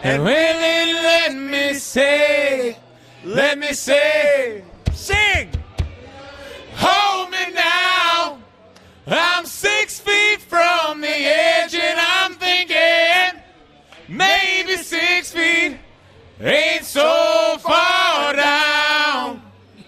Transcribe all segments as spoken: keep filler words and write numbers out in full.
And really let me say, let me say, sing! Hold me now. I'm six feet from the edge and I'm thinking maybe six feet ain't so far down.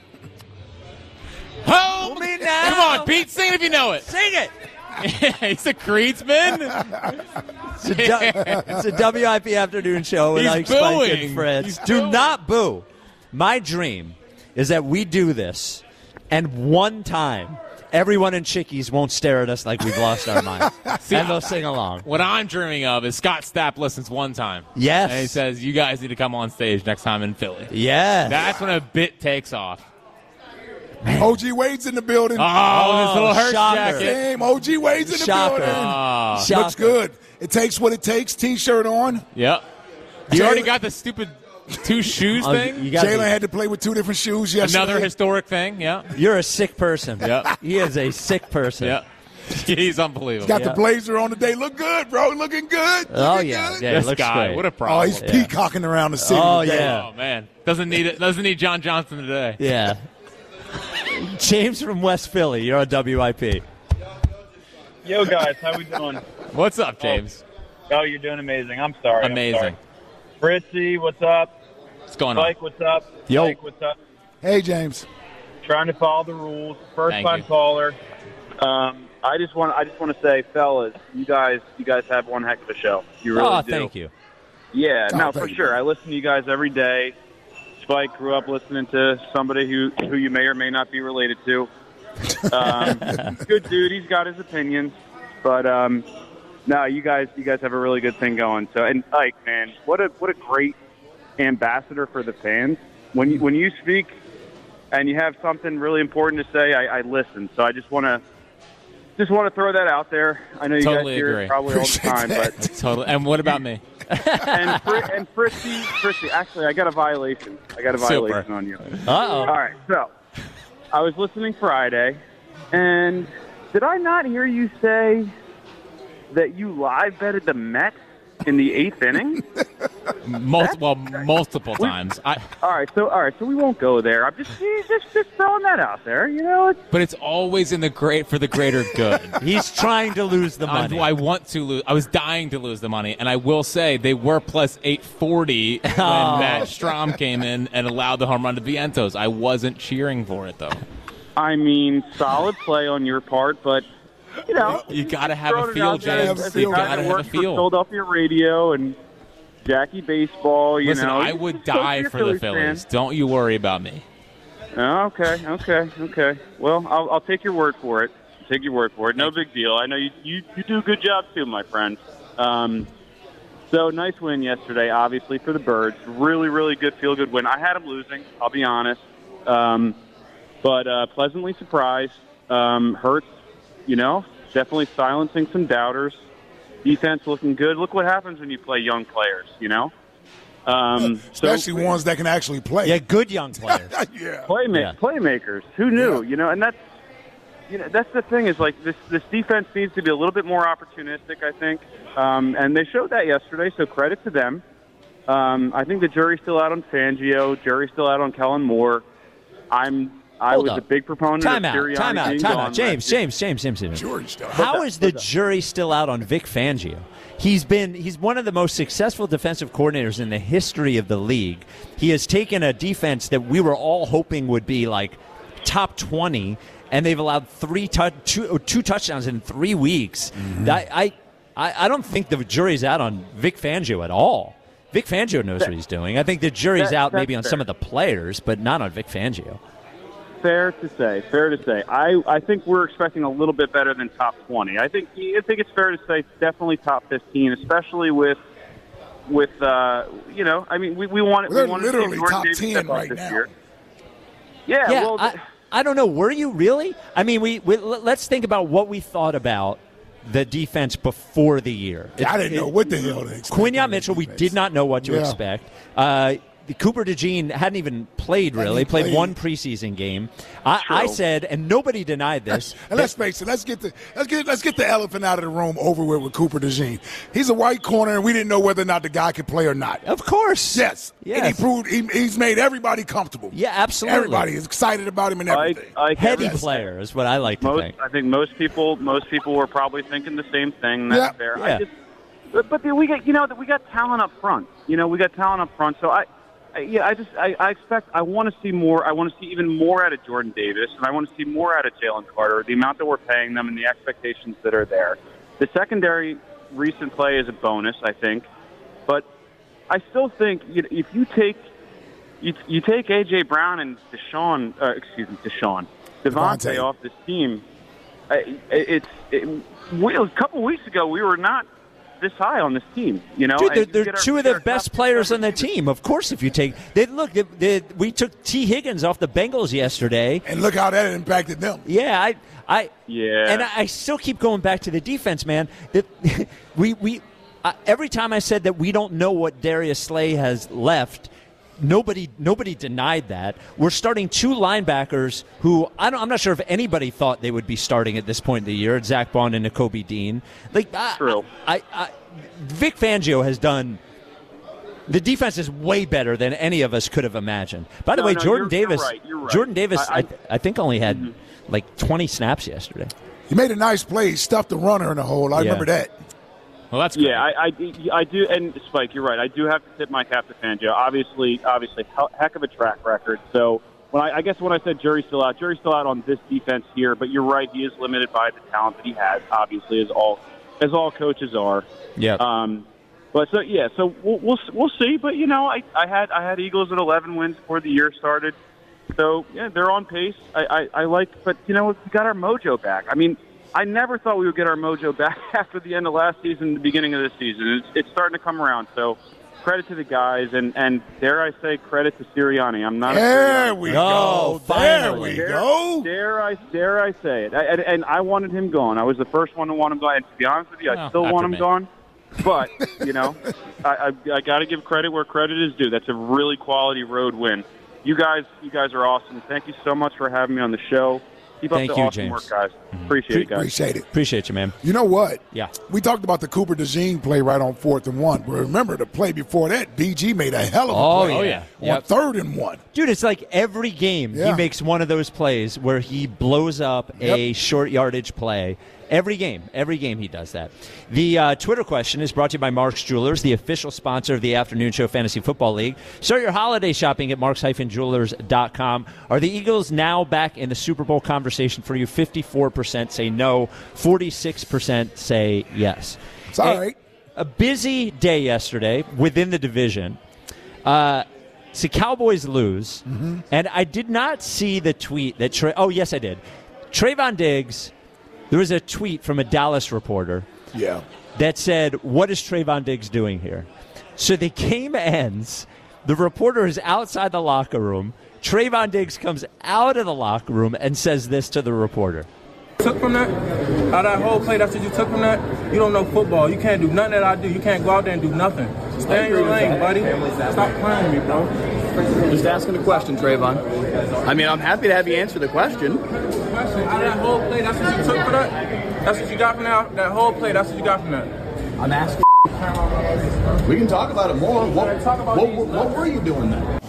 Hold me now. Come on, Pete, sing it if you know it. Sing it. He's a Creedsman. It's a, it's a W I P afternoon show with He's Ike Spike booing. and friends. He's Do booing. not boo. My dream is that we do this, and one time everyone in Chickies won't stare at us like we've lost our minds. And they'll sing along. What I'm dreaming of is Scott Stapp listens one time. Yes. And he says, you guys need to come on stage next time in Philly. Yes. That's when a bit takes off. O G Wade's in the building. Oh, this little Hurst shocker. jacket. Damn, O G Wade's in the Shocker. building. Oh. Shocker. Looks good. It takes what it takes. T-shirt on. Yep. You Jalen- already got the stupid two shoes Oh, thing? you gotta Jalen be- had to play with two different shoes yesterday. Another historic thing, yeah. You're a sick person. Yep. He is a sick person. Yeah. He's unbelievable. Got Yeah. the blazer on today. Look good, bro. Looking good. Oh, Looking yeah. good. Yeah, he This looks guy, great. what a Oh, problem. he's peacocking around the city Oh, today. yeah. Oh, man. Doesn't need it. Doesn't need John Johnson today. Yeah. James from West Philly, you're on W I P. Yo, guys, how we doing? What's up, James? Oh, you're doing amazing. I'm sorry. I'm Amazing. sorry. Fritzy, what's up? What's going on? Spike, what's up? Yo. Spike, what's up? Hey, James. Trying to follow the rules. First Thank time you. caller. Um, I just want I just want to say, fellas, you guys you guys have one heck of a show. You really Oh, do. thank you. Yeah, Oh, no, thank for you. sure. I listen to you guys every day. Spike grew up listening to somebody who who you may or may not be related to. Um, good dude. He's got his opinions, but um, no, you guys you guys have a really good thing going. So, and Ike, man, what a what a great ambassador for the fans. When you when you speak and you have something really important to say, I, I listen. So I just want to just want to throw that out there. I know you Totally guys hear agree. it probably all the Appreciate time, that. but Totally. And what about me? and Fr- and Fritzy, Fritzy, actually, I got a violation. I got a Super. violation on you. Uh-oh. All right, so I was listening Friday, and did I not hear you say that you live betted the Mets in the eighth inning? Most, well, multiple times. I, All right, so all right, so we won't go there. I'm just just just throwing that out there. You know, it's, but it's always in the great for the greater good. He's trying to lose the I, money. I want to lose. I was dying to lose the money, and I will say they were plus eight forty when Oh. Matt Strom came in and allowed the home run to Vientos. I wasn't cheering for it though. I mean, solid play on your part, but you know, You got to have a throwing it feel, out there James. as You a You guy got to that have a works for feel. Philadelphia radio and Jackie Baseball, you Listen, know. I you would just go die your for the Phillies Phillies. fan. Don't you worry about me. Oh, okay, okay, okay. Well, I'll, I'll take your word for it. Take your word for it. No big deal. I know you, you, you do a good job too, my friend. Um, so nice win yesterday, obviously, for the Birds. Really, really good feel-good win. I had them losing, I'll be honest. Um, but uh, pleasantly surprised. Um, Hurts, you know, definitely silencing some doubters. Defense looking good. Look what happens when you play young players, you know? Um, Especially so, ones that can actually play. yeah, good young players. yeah. Playma- Yeah. playmakers. Who knew? Yeah. You know, and that's you know that's the thing is like this this defense needs to be a little bit more opportunistic. I think, um, and they showed that yesterday. So credit to them. Um, I think the jury's still out on Fangio. Jury's still out on Kellen Moore. I'm I Hold was up. a big proponent Time of out, Sirianni time out, being time gone out. James, last year. James, James, James, James. Jury's still out. How is the jury still out on Vic Fangio? He's been he's one of the most successful defensive coordinators in the history of the league. He has taken a defense that we were all hoping would be like top twenty, and they've allowed three tou- two, two touchdowns in three weeks. That, I, I I don't think the jury's out on Vic Fangio at all. Vic Fangio knows what he's doing. I think the jury's That- out that's maybe on fair. some of the players, but not on Vic Fangio. Fair to say. Fair to say. I, I think we're expecting a little bit better than top twenty. I think I think it's fair to say definitely top fifteen, especially with with uh, you know. I mean, we we want They're we want to see literally Jordan top Davis ten step up right this now. year. Yeah. Yeah, well, I, I don't know. Were you really? I mean, we, we l- let's think about what we thought about the defense before the year. I didn't know what the hell they expected. Quinyon Mitchell, we defense. did not know what to Yeah. expect. Uh, the Cooper DeJean hadn't even played really. Hadn't Played, played. one preseason game. I, I said, and nobody denied this. And let's face it. Let's get the let's get let's get the elephant out of the room over with with Cooper DeJean. He's a white corner, and we didn't know whether or not the guy could play or not. Of course. Yes. Yes. And he proved he, he's made everybody comfortable. Yeah, absolutely. Everybody is excited about him and everything. I, I Heady yes. player is what I like to Most, think. I think most people, most people were probably thinking the same thing. That's Yeah. fair. Yeah. I just, but, but we got, you know, we got talent up front. You know, we got talent up front. So I, I yeah, I just, I, I expect, I want to see more. I want to see even more out of Jordan Davis, and I want to see more out of Jalen Carter. The amount that we're paying them and the expectations that are there. The secondary recent play is a bonus, I think, but I still think you know, if you take, you, you take A J Brown and Deshaun, uh, excuse me, Deshaun, Devontae Devontae. off this team. I- It's it, we, a couple weeks ago we were not this high on this team. You know, Dude, they're, And they're get our- two of get the our best top players on the receivers. team. Of course, if you take they look, they, they, we took T. Higgins off the Bengals yesterday. And look how that impacted them. Yeah, I, I, Yeah. and I, I still keep going back to the defense, man. That we we uh, every time I said that we don't know what Darius Slay has left. Nobody, nobody denied that. We're starting two linebackers who I don't, I'm not sure if anybody thought they would be starting at this point in the year. Zach Bond and Nakobe Dean. Like, I, True. I, I, Vic Fangio has done. The defense is way better than any of us could have imagined. By the No, way, no, Jordan you're- you're Davis. right, you're right. Jordan Davis, I- I, I- I think only had like twenty snaps yesterday. He made a nice play. He stuffed the runner in the hole. I Yeah. remember that. Well, that's great. Yeah, I, I, I do, and Spike, you're right. I do have to tip my cap to Fangio. Obviously, obviously, heck of a track record. So, when I, I guess when I said jury's still out, jury's still out on this defense here. But you're right; he is limited by the talent that he has. Obviously, as all as all coaches are. Yeah. Um, but so yeah, so we'll we'll, we'll see. But you know, I, I had I had Eagles at eleven wins before the year started. So yeah, they're on pace. I, I, I like, but you know, we got our mojo back. I mean. I never thought we would get our mojo back after the end of last season, the beginning of this season. It's, it's starting to come around. So, credit to the guys, and, and dare I say, credit to Sirianni. I'm not. There a we Oh, go. There finally. we dare, go. Dare I? Dare I say it? I, and, and I wanted him gone. I was the first one to want him gone. And to be honest with you, I Well, still after want him me. gone. But you know, I, I, I got to give credit where credit is due. That's a really quality road win. You guys, you guys are awesome. Thank you so much for having me on the show. Keep up Thank the you, awesome James. work, guys. Appreciate it, guys. Appreciate it. Appreciate you, man. You know what? Yeah. We talked about the Cooper DeJean play right on fourth and one. But remember the play before that, B G made a hell of a Oh, play yeah. Oh, yeah. on Yep. third and one. Dude, it's like every game he Yeah. makes one of those plays where he blows up a Yep. short yardage play. Every game, every game he does that. The uh, Twitter question is brought to you by Mark's Jewelers, the official sponsor of the Afternoon Show Fantasy Football League. Start your holiday shopping at marks dash jewelers dot com. Are the Eagles now back in the Super Bowl conversation for you? fifty-four percent say no, forty-six percent say yes. It's all A- right. A busy day yesterday within the division. Uh, so Cowboys lose, Mm-hmm. and I did not see the tweet that Tra- oh yes I did. Trayvon Diggs. There was a tweet from a Dallas reporter Yeah. that said, "What is Trayvon Diggs doing here?" So the game ends. The reporter is outside the locker room. Trayvon Diggs comes out of the locker room and says this to the reporter. Took from that? Out of that whole play, that's what you took from that? You don't know football. You can't do nothing that I do. You can't go out there and do nothing. Stay in your lane, buddy. Stop playing me, bro. Just asking a question, Trayvon. I mean, I'm happy to have you answer the question. Question, out of that whole play, that's what you took for that? That's what you got from that? That whole play, that's what you got from that? I'm asking. We can talk about it more. What, Talk about what, these what, what were you doing then?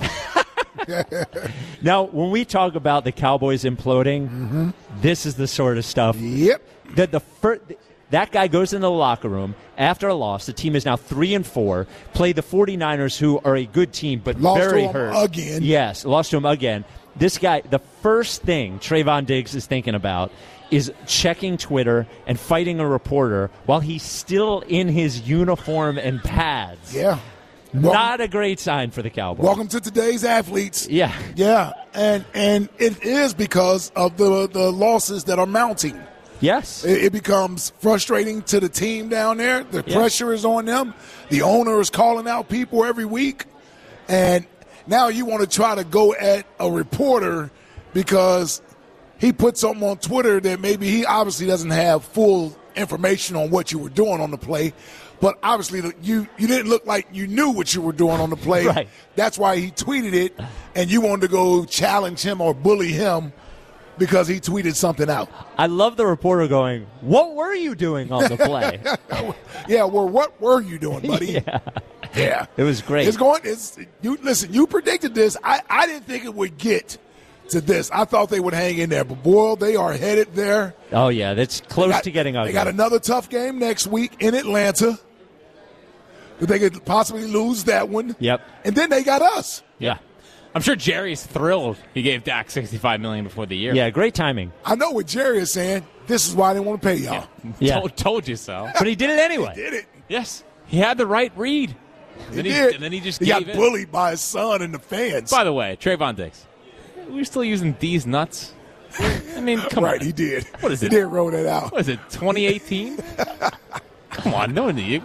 Now, when we talk about the Cowboys imploding, this is the sort of stuff Yep. that the fir- that guy goes into the locker room after a loss. The team is now three and four. Play the 49ers, who are a good team, but Lost very to 'em hurt again. Yes, lost to him again. This guy, the first thing Trayvon Diggs is thinking about is checking Twitter and fighting a reporter while he's still in his uniform and pads. Yeah. Welcome, Not a great sign for the Cowboys. welcome to today's athletes. Yeah. Yeah. And and it is because of the the losses that are mounting. Yes. It, it becomes frustrating to the team down there. The Yeah. pressure is on them. The owner is calling out people every week. And now you want to try to go at a reporter because he put something on Twitter that maybe he obviously doesn't have full information on what you were doing on the play. But obviously, you, you didn't look like you knew what you were doing on the play. Right. That's why he tweeted it, and you wanted to go challenge him or bully him because he tweeted something out. I love the reporter going, "What were you doing on the play?" Yeah, well, what were you doing, buddy? yeah. Yeah. It was great. It's going. It's you. Listen, you predicted this. I, I didn't think it would get to this. I thought they would hang in there, but boy, they are headed there. Oh yeah, that's close got, to getting ugly. They got another tough game next week in Atlanta. But they could possibly lose that one. Yep. And then they got us. Yeah. I'm sure Jerry's thrilled he gave Dak sixty-five million dollars before the year. Yeah, great timing. I know what Jerry is saying. This is why they want to pay y'all. Yeah. Told, told you so. But he did it anyway. He did it. Yes. He had the right read. He Then did. and then he just he gave got in. bullied by his son and the fans. By the way, Trayvon Diggs. We're still using these nuts? I mean, come right, on. he did. What is he it? did roll that out. What is it, twenty eighteen? Come on, no need.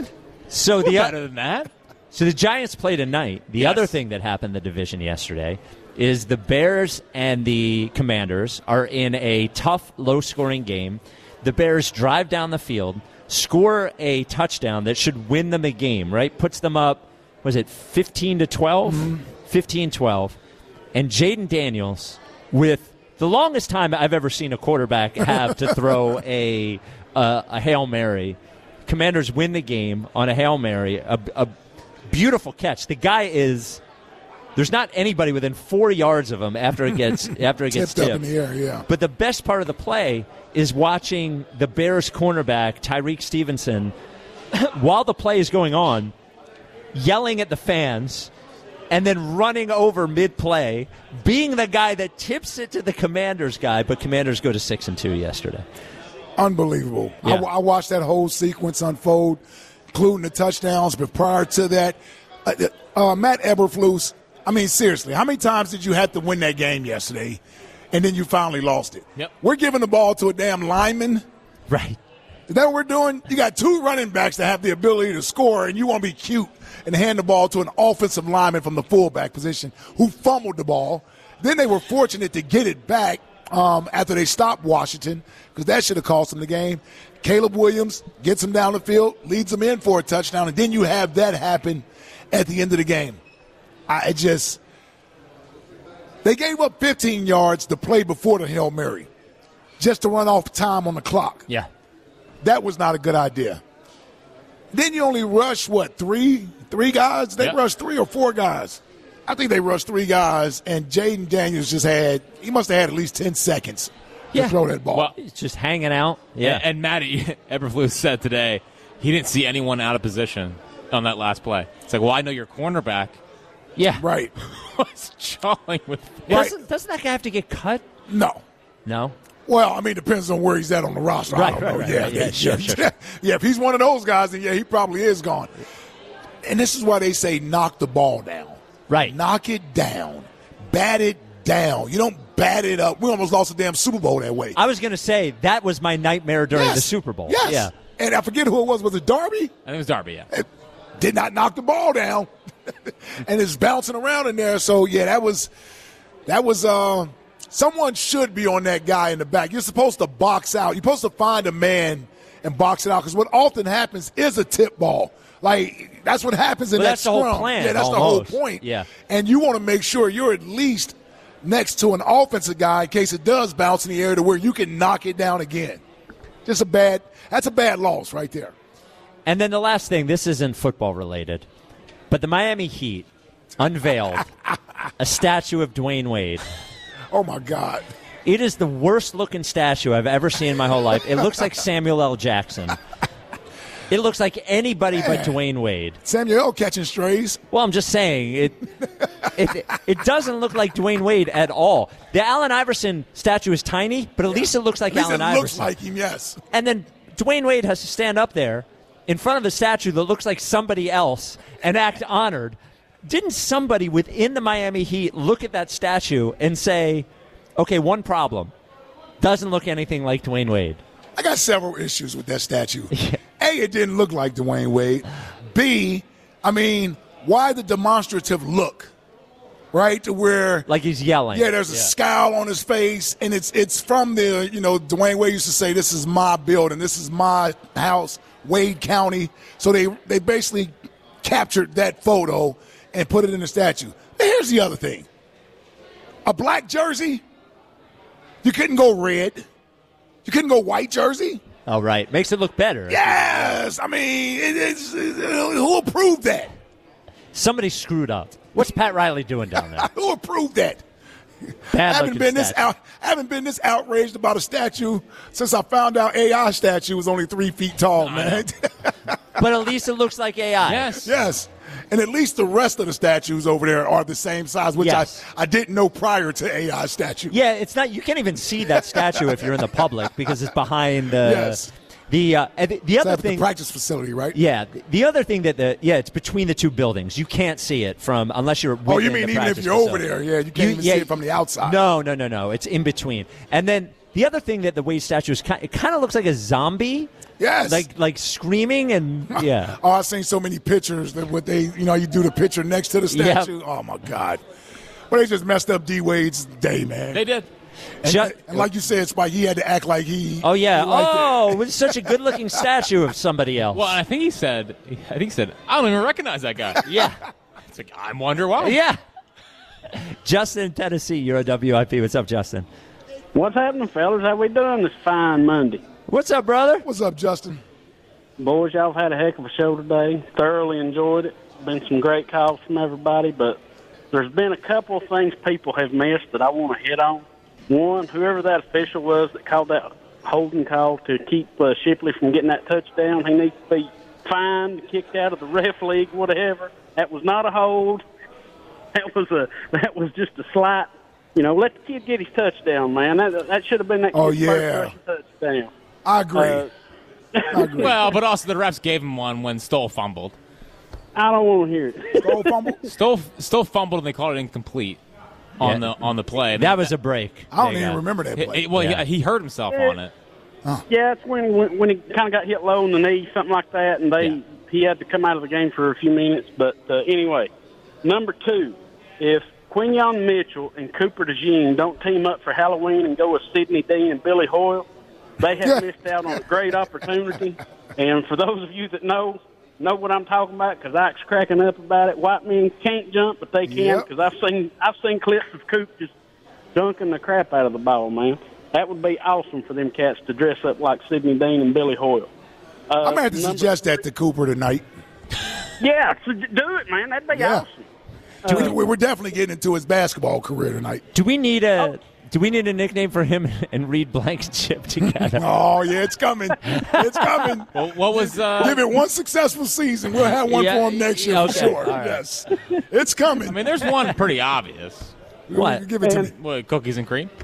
So the better than that. So the Giants play tonight. The Yes. other thing that happened in the division yesterday is the Bears and the Commanders are in a tough, low-scoring game. The Bears drive down the field, score a touchdown that should win them a game, right? Puts them up, was it fifteen to twelve? Mm-hmm. fifteen twelve. And Jaden Daniels, with the longest time I've ever seen a quarterback have to throw a, uh, a Hail Mary, Commanders win the game on a Hail Mary, a, a beautiful catch. The guy is there's not anybody within four yards of him after it gets after it gets Tipped tipped. up in the air, yeah. But the best part of the play is watching the Bears cornerback Tyreek Stevenson while the play is going on, yelling at the fans, and then running over mid-play, being the guy that tips it to the Commanders guy. But Commanders go to six and two yesterday. Unbelievable. Yeah. I, I watched that whole sequence unfold, including the touchdowns. But prior to that, uh, uh, Matt Eberflus, I mean, seriously, how many times did you have to win that game yesterday, and then you finally lost it? Yep. We're giving the ball to a damn lineman. Right. Is that what we're doing? You got two running backs that have the ability to score, and you want to be cute and hand the ball to an offensive lineman from the fullback position who fumbled the ball. Then they were fortunate to get it back um, after they stopped Washington, because that should have cost them the game. Caleb Williams gets him down the field, leads them in for a touchdown, and then you have that happen at the end of the game. I just – they gave up fifteen yards to play before the Hail Mary just to run off time on the clock. Yeah. That was not a good idea. Then you only rush, what, three three guys? They Yep. rushed three or four guys. I think they rushed three guys, and Jaden Daniels just had – he must have had at least ten seconds to Yeah. throw that ball. Well, It's just hanging out. Yeah. And, and Matty Eberflus said today he didn't see anyone out of position on that last play. It's like, well, I know your cornerback yeah. right. was jawing with. Right. Doesn't, doesn't that guy have to get cut? No. No. Well, I mean, it depends on where he's at on the roster. Right, I don't right, know. right, yeah, right. Yeah, yeah, sure, yeah. sure, sure. Yeah, if he's one of those guys, then yeah, he probably is gone. And this is why they say knock the ball down. Right. Knock it down. Bat it down. You don't bat it up. We almost lost a damn Super Bowl that way. I was going to say that was my nightmare during Yes. the Super Bowl. Yes. Yeah. And I forget who it was. Was it Darby? I think it was Darby. Yeah. It did not knock the ball down. And it's bouncing around in there. So, yeah, that was – that was uh, – someone should be on that guy in the back. You're supposed to box out. You're supposed to find a man and box it out, because what often happens is a tip ball. Like, that's what happens in Well, that that's the whole scrum. plan, Yeah, that's almost. the whole point. Yeah. And you want to make sure you're at least next to an offensive guy in case it does bounce in the air to where you can knock it down again. Just a bad – that's a bad loss right there. And then the last thing, this isn't football related, but the Miami Heat unveiled a statue of Dwayne Wade. Oh, my God. It is the worst looking statue I've ever seen in my whole life. It looks like Samuel L. Jackson. It looks like anybody but Dwayne Wade. Samuel catching strays. Well, I'm just saying, it, it it doesn't look like Dwayne Wade at all. The Allen Iverson statue is tiny, but at least it looks like At least Allen it Iverson. looks like him, yes. And then Dwayne Wade has to stand up there in front of the statue that looks like somebody else and act honored. Didn't somebody within the Miami Heat look at that statue and say, okay, one problem, doesn't look anything like Dwayne Wade? I got several issues with that statue. A, it didn't look like Dwayne Wade. B, I mean, why the demonstrative look? right? To where like he's yelling. Yeah, there's a yeah. scowl on his face, and it's it's from the, you know, Dwayne Wade used to say, this is my building, this is my house, Wade County. So they, they basically captured that photo and put it in the statue. Now, here's the other thing. A black jersey, you couldn't go red. You couldn't go white jersey. Oh, right. Makes it look better. Yes. I mean, it, it's, it, who approved that? Somebody screwed up. What's Pat Riley doing down there? Who approved that? Bad haven't been this statue. out, haven't been this outraged about a statue since I found out A I statue was only three feet tall, man. But at least it looks like A I. Yes. Yes. And at least the rest of the statues over there are the same size, which Yes. I, I didn't know prior to A I statue. Yeah, it's not. You can't even see that statue if you're in the public because it's behind the. Yes. The uh, and the, the It's other at thing. the practice facility, right? Yeah, the, the other thing that the yeah, it's between the two buildings. You can't see it from unless you're. Oh, you within mean the even if practice you're over facility. there? Yeah, you can't You- even yeah, see it from the outside. No, no, no, no. It's in between. And then the other thing that the Wade statue is, kind, it kind of looks like a zombie. Yes. Like like screaming and yeah. Oh, I've seen so many pictures that what they, you know, you do the picture next to the Yep. statue. Oh my God. Well, they just messed up D Wade's day, man. They did. And, Ju- and like you said, Spike, he had to act like he. Oh yeah. he liked it. Oh, it was such a good-looking statue of somebody else. Well, and I think he said, I think he said, I don't even recognize that guy. Yeah. It's like, I wonder why. Yeah. Justin, Tennessee, you're a W I P. What's up, Justin? What's happening, fellas? How we doing this fine Monday? What's up, brother? What's up, Justin? Boys, y'all have had a heck of a show today. Thoroughly enjoyed it. Been some great calls from everybody, but there's been a couple of things people have missed that I want to hit on. One, whoever that official was that called that holding call to keep uh, Shipley from getting that touchdown, he needs to be fined, kicked out of the ref league, whatever. That was not a hold. That was a that was just a slight. You know, let the kid get his touchdown, man. That that should have been that kid's Oh, yeah. first rushing touchdown. I agree. Uh, I agree. Well, but also the refs gave him one when Stoll fumbled. I don't want to hear it. Goal fumble? Stoll, Stoll fumbled and they called it incomplete on Yeah. the on the play. That was a break. I don't They even got- remember that It- play. it- well, Yeah. he, he hurt himself on it. Yeah, it's when when, when he kind of got hit low on the knee, something like that, and they Yeah. he had to come out of the game for a few minutes. But uh, anyway, number two, if Quinyon Mitchell and Cooper DeJean don't team up for Halloween and go with Sidney Dean and Billy Hoyle, they have missed out on a great opportunity. And for those of you that know know what I'm talking about, because Ike's cracking up about it. White men can't jump, but they can, Yep. because I've seen I've seen clips of Coop just dunking the crap out of the ball, man. That would be awesome for them cats to dress up like Sidney Dean and Billy Hoyle. Uh, I'm going to have to number- suggest that to Cooper tonight. Yeah, so do it, man. That'd be Yeah. awesome. We- We're definitely getting into his basketball career tonight. Do we need a Do we need a nickname for him and Reed Blankenship together? Oh, yeah, it's coming. It's coming. Well, what was uh, Give it one successful season. We'll have one Yeah, for him next year okay, for sure. all right. Yes. It's coming. I mean, there's one pretty obvious. What? Give it to me. What, cookies and cream?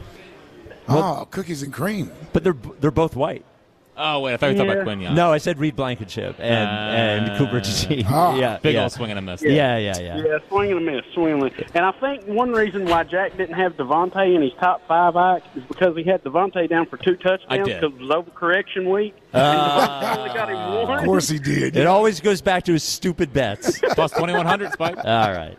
Oh, cookies and cream. But they're they're both white. Oh wait, I thought you were talking about Yeah. Quinyon. No, I said Reed Blankenship and and Uh, Cooper DeJean. ah, yeah, Big yeah. old swing and a miss. Yeah, yeah, yeah. Yeah, swing and a miss, swing and a miss. And I think one reason why Jack didn't have Devontae in his top five, Ike, is because he had Devontae down for two touchdowns I did. because it was overcorrection week. Uh, and Devontae only got him Of one. course he did. It always goes back to his stupid bets. Plus twenty-one hundred, Spike. All right.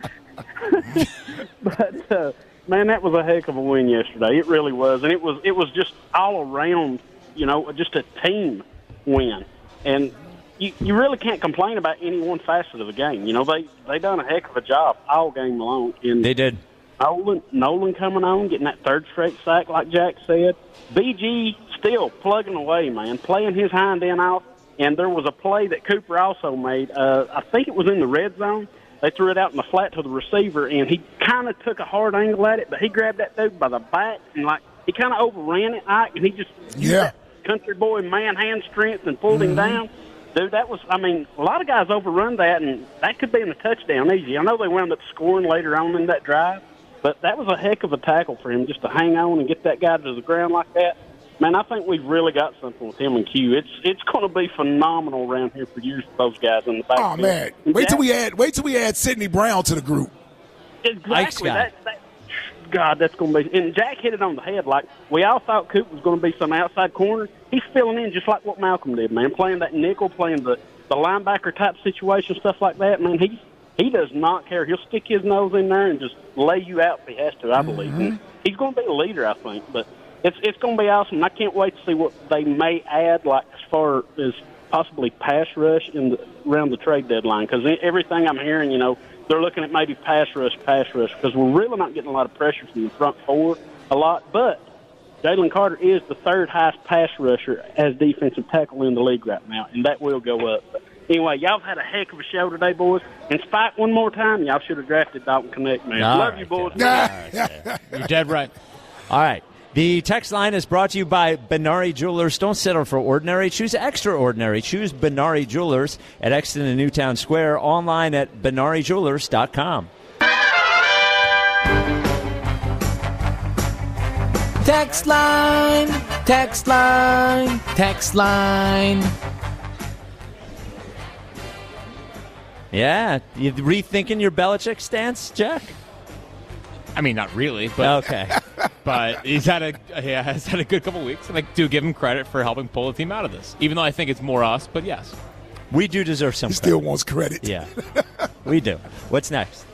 But uh, man, that was a heck of a win yesterday. It really was, and it was it was just all around, you know, just a team win. And you you really can't complain about any one facet of the game. You know, they they done a heck of a job all game long. And They did. Nolan Nolan coming on, getting that third straight sack, like Jack said. B G still plugging away, man, playing his hind end off. And there was a play that Cooper also made. Uh, I think it was in the red zone. They threw it out in the flat to the receiver, and he kind of took a hard angle at it, but he grabbed that dude by the back and, like, he kind of overran it, Ike, and he just used Yeah. that country boy man hand strength and pulled him down. Dude, that was, I mean, a lot of guys overrun that, and that could be in a touchdown easy. I know they wound up scoring later on in that drive, but that was a heck of a tackle for him just to hang on and get that guy to the ground like that. Man, I think we've really got something with him and Q. It's it's going to be phenomenal around here for years for those guys in the back. Oh man! Wait till we add. Wait till we add Sidney Brown to the group. Exactly. guy. That, that, God, that's going to be. And Jack hit it on the head. Like we all thought, Coop was going to be some outside corner. He's filling in just like what Malcolm did, man. Playing that nickel, playing the the linebacker type situation, stuff like that. Man, he's He does not care. He'll stick his nose in there and just lay you out if he has to, I believe. Mm-hmm. He's going to be a leader, I think. But it's it's going to be awesome. And I can't wait to see what they may add, like as far as possibly pass rush in the, around the trade deadline. Because everything I'm hearing, you know, they're looking at maybe pass rush, pass rush, because we're really not getting a lot of pressure from the front four a lot. But Jalen Carter is the third highest pass rusher as defensive tackle in the league right now, and that will go up. But anyway, y'all have had a heck of a show today, boys. And Spike, one more time, y'all should have drafted Dalton Connect, man. All Love right, you, boys. yeah. You're dead right. All right. The text line is brought to you by Benari Jewelers. Don't settle for ordinary. Choose extraordinary. Choose Benari Jewelers at Exton and Newtown Square. Online at benari jewelers dot com. Text line, text line, text line. Yeah. You rethinking your Belichick stance, Jack? I mean, not really, but Okay. but he's had a yeah, has had a good couple weeks, and I do give him credit for helping pull the team out of this. Even though I think it's more us, but yes, We do deserve some He credit. still wants credit. Yeah. We do. What's next?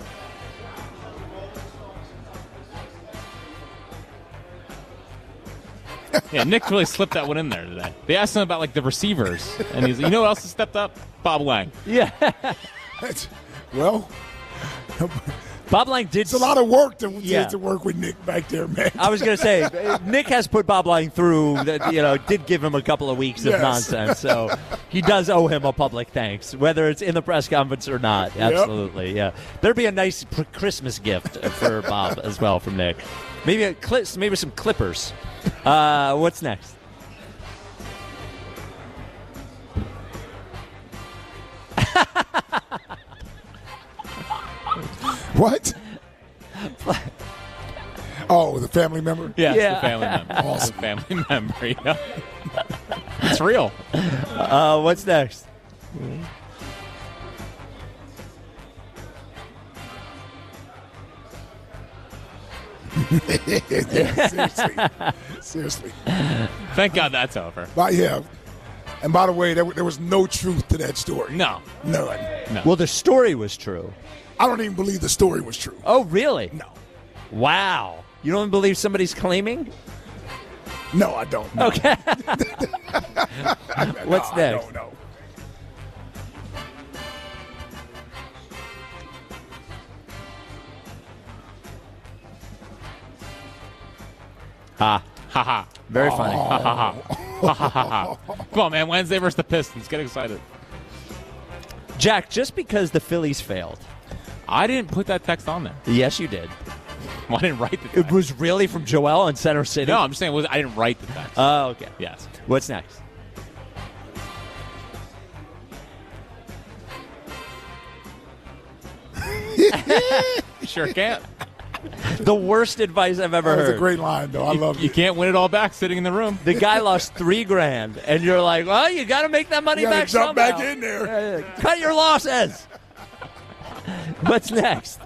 yeah. Nick really slipped that one in there today. They asked him about like the receivers, and he's you know what else has stepped up? Bob Lang. Yeah. Well, Bob Lang did. it's a lot of work to, Yeah. to work with Nick back there, man. I was going to say, Nick has put Bob Lang through, the, you know, did give him a couple of weeks of Yes. nonsense. So he does owe him a public thanks, whether it's in the press conference or not. Absolutely, yeah. There'd be a nice pr- Christmas gift for Bob as well from Nick. Maybe a cli- maybe some clippers. Uh, what's next? What? Oh, the family member? Yeah, Yeah. it's the family member. Awesome. The family member. Yeah. It's real. Uh, what's next? Yeah, seriously. Seriously. Thank God that's over. But yeah. And by the way, there, there was no truth to that story. No. None. Well, the story was true. I don't even believe the story was true. Oh, really? No. Wow. You don't believe somebody's claiming? No, I don't. No. Okay. What's No, I next? don't know. Ha. Ha ha. Very funny. Ha ha ha. Ha ha ha ha. Come on, man. Wednesday versus the Pistons. Get excited. Jack, just because the Phillies failed. I didn't put that text on there. Yes, you did. Well, I didn't write the text. It was really from Joel in Center City? No, I'm just saying it was, I didn't write the text. Oh, okay. yes. What's next? Sure can't. The worst advice I've ever That was heard. a great line, though. I You, love you it. can't win it all back sitting in the room. The guy lost three grand, and you're like, well, you got to make that money You gotta back jump somehow. back in there. Uh, cut your losses. What's next?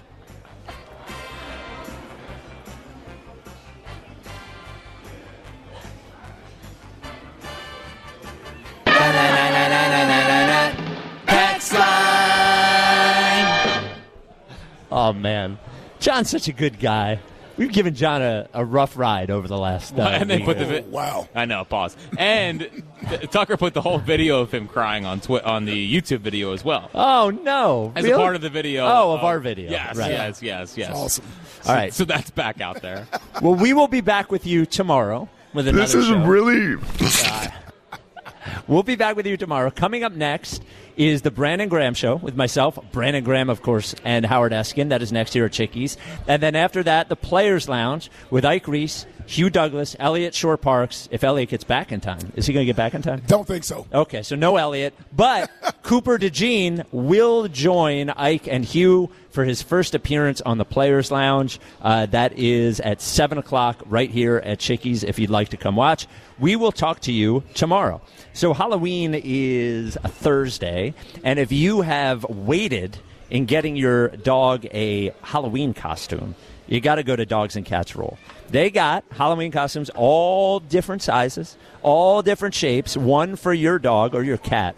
Oh, man. John's such a good guy. We've given John a, a rough ride over the last uh, and they week. put the vi- Oh, wow. I know. Pause. And Tucker put the whole video of him crying on twi- on the YouTube video as well. Oh, no. As Really? a part of the video. Oh, of our video. Yes, Right. yes, yes, yes. Awesome. All right. So that's back out there. Well, we will be back with you tomorrow with another This is show. really. We'll be back with you tomorrow. Coming up next is the Brandon Graham Show with myself, Brandon Graham, of course, and Howard Eskin. That is next here at Chickies. And then after that, the Players Lounge with Ike Reese, Hugh Douglas, Elliott Shore Parks. If Elliott gets back in time. Is he going to get back in time? Don't think so. Okay, so no Elliott. But Cooper DeJean will join Ike and Hugh for his first appearance on the Players Lounge. Uh, that is at seven o'clock right here at Chickies if you'd like to come watch. We will talk to you tomorrow. So Halloween is a Thursday, and if you have waited in getting your dog a Halloween costume, you got to go to Dogs and Cats Roll. They got Halloween costumes, all different sizes, all different shapes, one for your dog or your cat.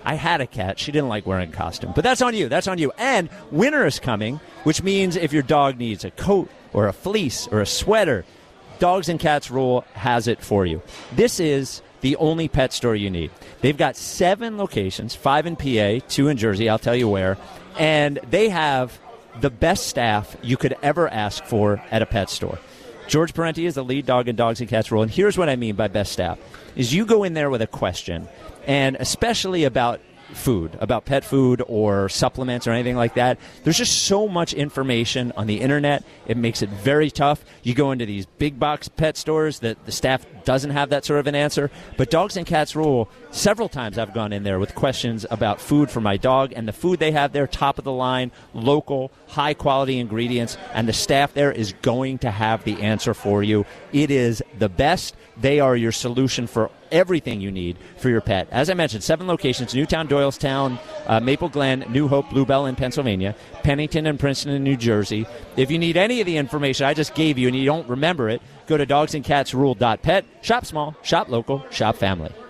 I had a cat. She didn't like wearing a costume. But that's on you. That's on you. And winter is coming, which means if your dog needs a coat or a fleece or a sweater, Dogs and Cats Rule has it for you. This is the only pet store you need. They've got seven locations, five in P A, two in Jersey. I'll tell you where. And they have the best staff you could ever ask for at a pet store. George Parenti is the lead dog in Dogs and Cats Rule. And here's what I mean by best staff, is you go in there with a question, and especially about food, about pet food or supplements or anything like that. There's just so much information on the internet. It makes it very tough. You go into these big box pet stores that the staff doesn't have that sort of an answer. But Dogs and Cats Rule, several times I've gone in there with questions about food for my dog, and the food they have there, top of the line, local, high quality ingredients, and the staff there is going to have the answer for you. It is the best. They are your solution for everything you need for your pet. As I mentioned, seven locations: Newtown, Doylestown, uh, Maple Glen, New Hope, Bluebell in Pennsylvania, Pennington and Princeton in New Jersey. If you need any of the information I just gave you and you don't remember it, go to dogs and cats rule dot pet. Shop small, shop local, shop family.